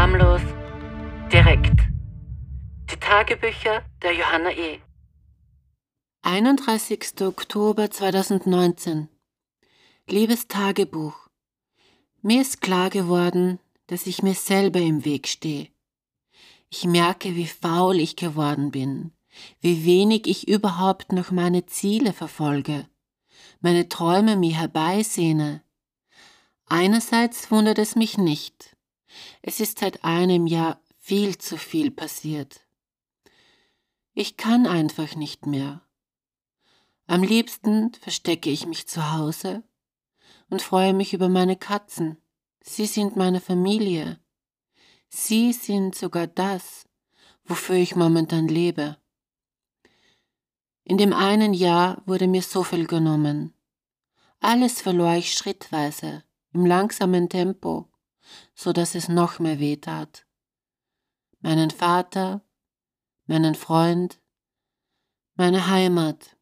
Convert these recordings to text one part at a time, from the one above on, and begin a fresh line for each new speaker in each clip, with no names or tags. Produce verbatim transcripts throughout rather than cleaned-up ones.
Schamlos, direkt. Die Tagebücher der Johanna E. einunddreißigster Oktober zweitausendneunzehn. Liebes Tagebuch, mir ist klar geworden, dass ich mir selber im Weg stehe. Ich merke, wie faul ich geworden bin, wie wenig ich überhaupt noch meine Ziele verfolge, meine Träume mir herbeisehne. Einerseits wundert es mich nicht. Es ist seit einem Jahr viel zu viel passiert. Ich kann einfach nicht mehr. Am liebsten verstecke ich mich zu Hause und freue mich über meine Katzen. Sie sind meine Familie. Sie sind sogar das, wofür ich momentan lebe. In dem einen Jahr wurde mir so viel genommen. Alles verlor ich schrittweise, im langsamen Tempo, so dass es noch mehr wehtat. Meinen Vater, meinen Freund, meine Heimat.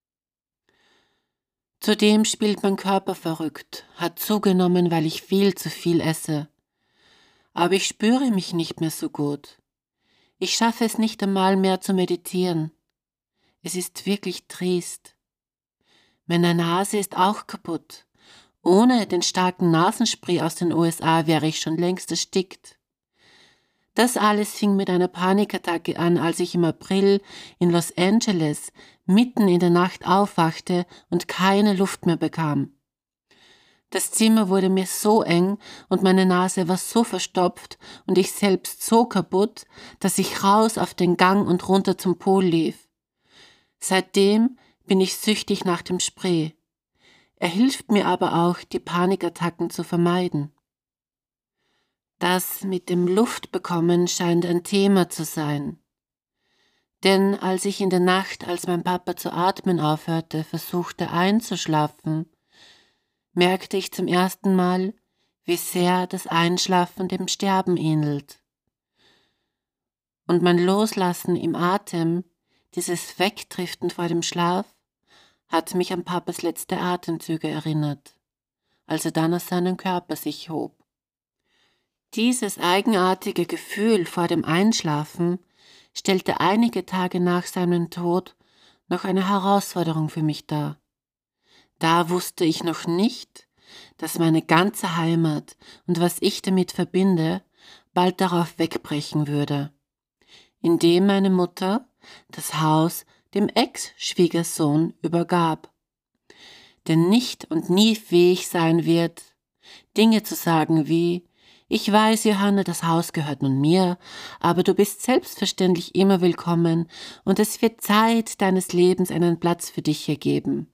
Zudem spielt mein Körper verrückt, hat zugenommen, weil ich viel zu viel esse. Aber ich spüre mich nicht mehr so gut. Ich schaffe es nicht einmal mehr zu meditieren. Es ist wirklich trist. Meine Nase ist auch kaputt. Ohne den starken Nasenspray aus den U S A wäre ich schon längst erstickt. Das alles fing mit einer Panikattacke an, als ich im April in Los Angeles mitten in der Nacht aufwachte und keine Luft mehr bekam. Das Zimmer wurde mir so eng und meine Nase war so verstopft und ich selbst so kaputt, dass ich raus auf den Gang und runter zum Pool lief. Seitdem bin ich süchtig nach dem Spray. Er hilft mir aber auch, die Panikattacken zu vermeiden. Das mit dem Luftbekommen scheint ein Thema zu sein. Denn als ich in der Nacht, als mein Papa zu atmen aufhörte, versuchte einzuschlafen, merkte ich zum ersten Mal, wie sehr das Einschlafen dem Sterben ähnelt. Und mein Loslassen im Atem, dieses Wegdriften vor dem Schlaf, hat mich an Papas letzte Atemzüge erinnert, als er dann aus seinem Körper sich hob. Dieses eigenartige Gefühl vor dem Einschlafen stellte einige Tage nach seinem Tod noch eine Herausforderung für mich dar. Da wusste ich noch nicht, dass meine ganze Heimat und was ich damit verbinde, bald darauf wegbrechen würde, indem meine Mutter das Haus dem Ex-Schwiegersohn übergab, der nicht und nie fähig sein wird, Dinge zu sagen wie: Ich weiß, Johanna, das Haus gehört nun mir, aber du bist selbstverständlich immer willkommen und es wird Zeit deines Lebens einen Platz für dich hier geben.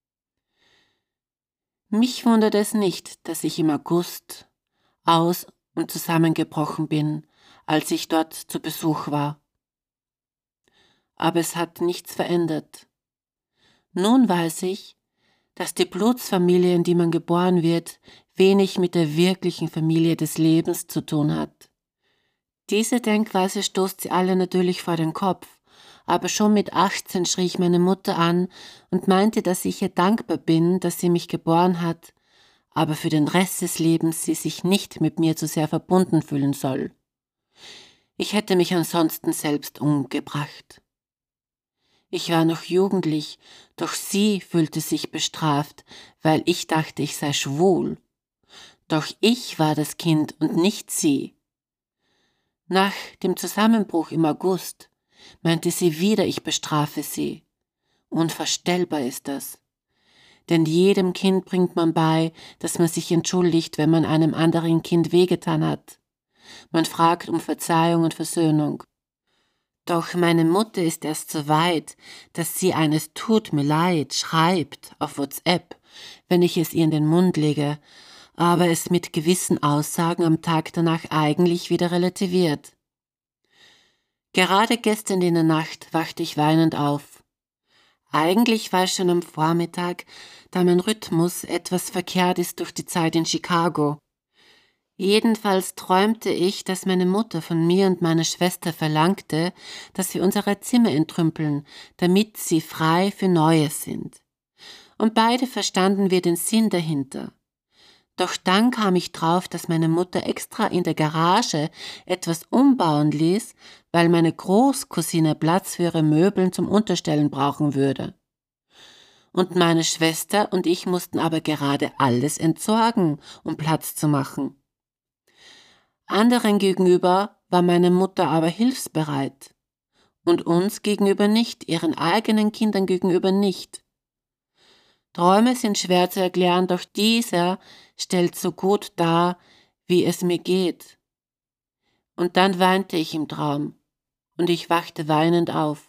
Mich wundert es nicht, dass ich im August aus- und zusammengebrochen bin, als ich dort zu Besuch war. Aber es hat nichts verändert. Nun weiß ich, dass die Blutsfamilie, in die man geboren wird, wenig mit der wirklichen Familie des Lebens zu tun hat. Diese Denkweise stoßt sie alle natürlich vor den Kopf, aber schon mit achtzehn schrie ich meine Mutter an und meinte, dass ich ihr dankbar bin, dass sie mich geboren hat, aber für den Rest des Lebens sie sich nicht mit mir zu sehr verbunden fühlen soll. Ich hätte mich ansonsten selbst umgebracht. Ich war noch jugendlich, doch sie fühlte sich bestraft, weil ich dachte, ich sei schwul. Doch ich war das Kind und nicht sie. Nach dem Zusammenbruch im August meinte sie wieder, ich bestrafe sie. Unvorstellbar ist das. Denn jedem Kind bringt man bei, dass man sich entschuldigt, wenn man einem anderen Kind wehgetan hat. Man fragt um Verzeihung und Versöhnung. Doch meine Mutter ist erst so weit, dass sie eines Tut mir leid schreibt auf WhatsApp, wenn ich es ihr in den Mund lege, aber es mit gewissen Aussagen am Tag danach eigentlich wieder relativiert. Gerade gestern in der Nacht wachte ich weinend auf. Eigentlich war es schon am Vormittag, da mein Rhythmus etwas verkehrt ist durch die Zeit in Chicago. Jedenfalls träumte ich, dass meine Mutter von mir und meiner Schwester verlangte, dass wir unsere Zimmer entrümpeln, damit sie frei für Neues sind. Und beide verstanden wir den Sinn dahinter. Doch dann kam ich drauf, dass meine Mutter extra in der Garage etwas umbauen ließ, weil meine Großcousine Platz für ihre Möbeln zum Unterstellen brauchen würde. Und meine Schwester und ich mussten aber gerade alles entsorgen, um Platz zu machen. Anderen gegenüber war meine Mutter aber hilfsbereit. Und uns gegenüber nicht, ihren eigenen Kindern gegenüber nicht. Träume sind schwer zu erklären, doch dieser stellt so gut dar, wie es mir geht. Und dann weinte ich im Traum und ich wachte weinend auf.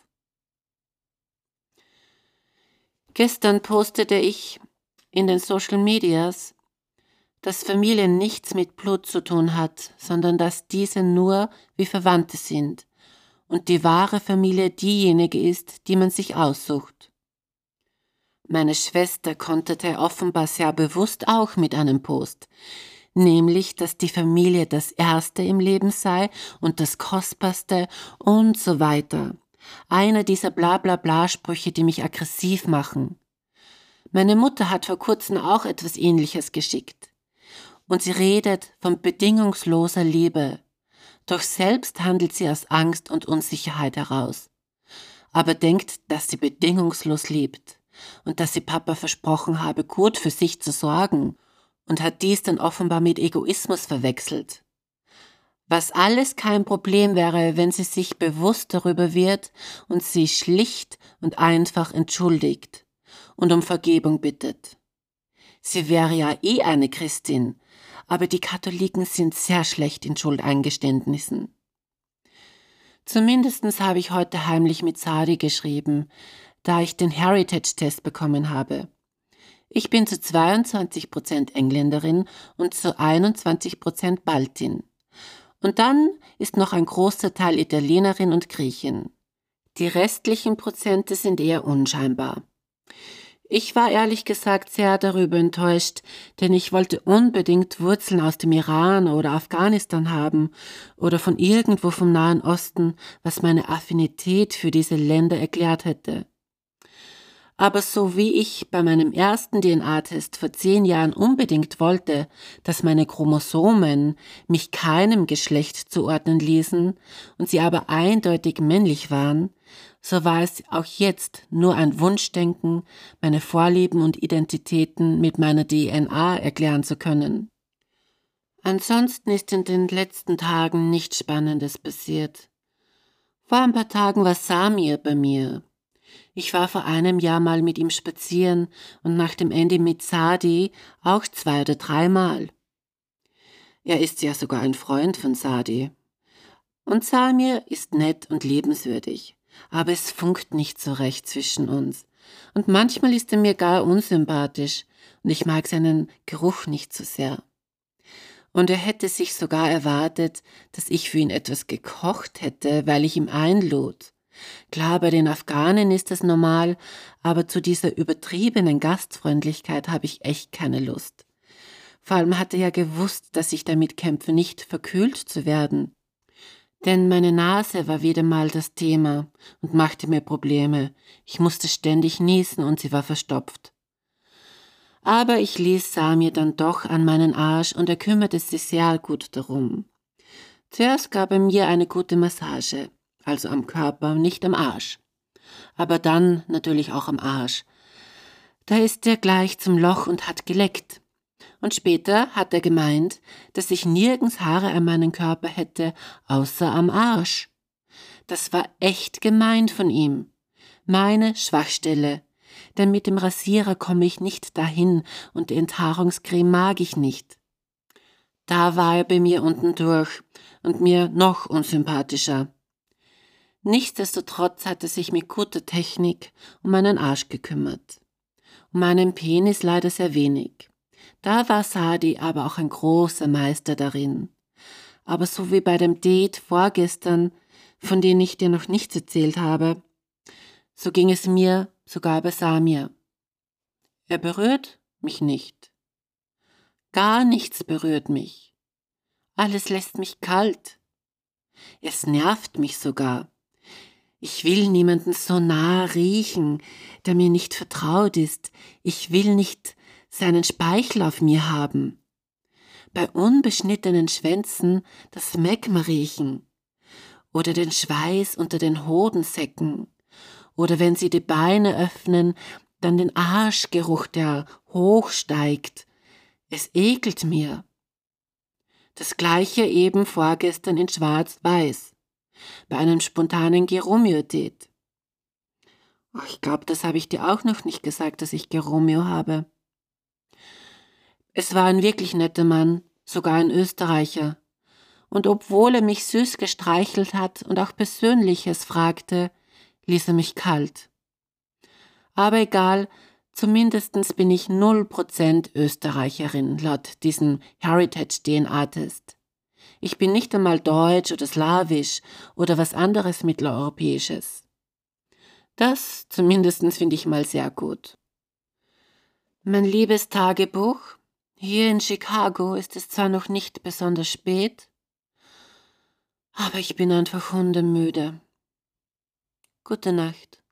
Gestern postete ich in den Social Medias, dass Familie nichts mit Blut zu tun hat, sondern dass diese nur wie Verwandte sind und die wahre Familie diejenige ist, die man sich aussucht. Meine Schwester konterte offenbar sehr bewusst auch mit einem Post, nämlich, dass die Familie das Erste im Leben sei und das Kostbarste und so weiter. Einer dieser Bla-bla-bla-Sprüche, die mich aggressiv machen. Meine Mutter hat vor kurzem auch etwas Ähnliches geschickt. Und sie redet von bedingungsloser Liebe. Doch selbst handelt sie aus Angst und Unsicherheit heraus. Aber denkt, dass sie bedingungslos liebt und dass sie Papa versprochen habe, gut für sich zu sorgen und hat dies dann offenbar mit Egoismus verwechselt. Was alles kein Problem wäre, wenn sie sich bewusst darüber wird und sie schlicht und einfach entschuldigt und um Vergebung bittet. Sie wäre ja eh eine Christin, aber die Katholiken sind sehr schlecht in Schuldeingeständnissen. Zumindest habe ich heute heimlich mit Sadi geschrieben, da ich den Heritage-Test bekommen habe. Ich bin zu zweiundzwanzig Prozent Engländerin und zu einundzwanzig Prozent Baltin. Und dann ist noch ein großer Teil Italienerin und Griechin. Die restlichen Prozente sind eher unscheinbar. Ich war ehrlich gesagt sehr darüber enttäuscht, denn ich wollte unbedingt Wurzeln aus dem Iran oder Afghanistan haben oder von irgendwo vom Nahen Osten, was meine Affinität für diese Länder erklärt hätte. Aber so wie ich bei meinem ersten D N A-Test vor zehn Jahren unbedingt wollte, dass meine Chromosomen mich keinem Geschlecht zuordnen ließen und sie aber eindeutig männlich waren, so war es auch jetzt nur ein Wunschdenken, meine Vorlieben und Identitäten mit meiner D N A erklären zu können. Ansonsten ist in den letzten Tagen nichts Spannendes passiert. Vor ein paar Tagen war Samir bei mir. Ich war vor einem Jahr mal mit ihm spazieren und nach dem Ende mit Sadi auch zwei oder dreimal. Er ist ja sogar ein Freund von Sadi. Und Samir ist nett und liebenswürdig, aber es funkt nicht so recht zwischen uns. Und manchmal ist er mir gar unsympathisch und ich mag seinen Geruch nicht so sehr. Und er hätte sich sogar erwartet, dass ich für ihn etwas gekocht hätte, weil ich ihm einlud. Klar, bei den Afghanen ist das normal, aber zu dieser übertriebenen Gastfreundlichkeit habe ich echt keine Lust. Vor allem hat er ja gewusst, dass ich damit kämpfe, nicht verkühlt zu werden. Denn meine Nase war wieder mal das Thema und machte mir Probleme. Ich musste ständig niesen und sie war verstopft. Aber ich ließ Samir dann doch an meinen Arsch und er kümmerte sich sehr gut darum. Zuerst gab er mir eine gute Massage. Also am Körper, nicht am Arsch. Aber dann natürlich auch am Arsch. Da ist er gleich zum Loch und hat geleckt. Und später hat er gemeint, dass ich nirgends Haare an meinem Körper hätte, außer am Arsch. Das war echt gemein von ihm. Meine Schwachstelle. Denn mit dem Rasierer komme ich nicht dahin und die Enthaarungscreme mag ich nicht. Da war er bei mir unten durch und mir noch unsympathischer. Nichtsdestotrotz hat er sich mit guter Technik um meinen Arsch gekümmert. Um meinen Penis leider sehr wenig. Da war Sadi aber auch ein großer Meister darin. Aber so wie bei dem Date vorgestern, von dem ich dir noch nichts erzählt habe, so ging es mir sogar bei Samir. Er berührt mich nicht. Gar nichts berührt mich. Alles lässt mich kalt. Es nervt mich sogar. Ich will niemanden so nah riechen, der mir nicht vertraut ist. Ich will nicht seinen Speichel auf mir haben. bei unbeschnittenen Schwänzen das Megma riechen oder den Schweiß unter den Hodensäcken oder wenn sie die Beine öffnen, dann den Arschgeruch, der hochsteigt. Es ekelt mir. Das gleiche eben vorgestern in Schwarz-Weiß, bei einem spontanen Geromeo-Date. Oh, ich glaube, das habe ich dir auch noch nicht gesagt, dass ich Geromeo habe. Es war ein wirklich netter Mann, sogar ein Österreicher. Und obwohl er mich süß gestreichelt hat und auch Persönliches fragte, ließ er mich kalt. Aber egal, zumindest bin ich null Prozent Österreicherin, laut diesem Heritage-D N A-Test. Ich bin nicht einmal deutsch oder slawisch oder was anderes Mitteleuropäisches. Das zumindest finde ich mal sehr gut. Mein liebes Tagebuch, hier in Chicago ist es zwar noch nicht besonders spät, aber ich bin einfach hundemüde. Gute Nacht.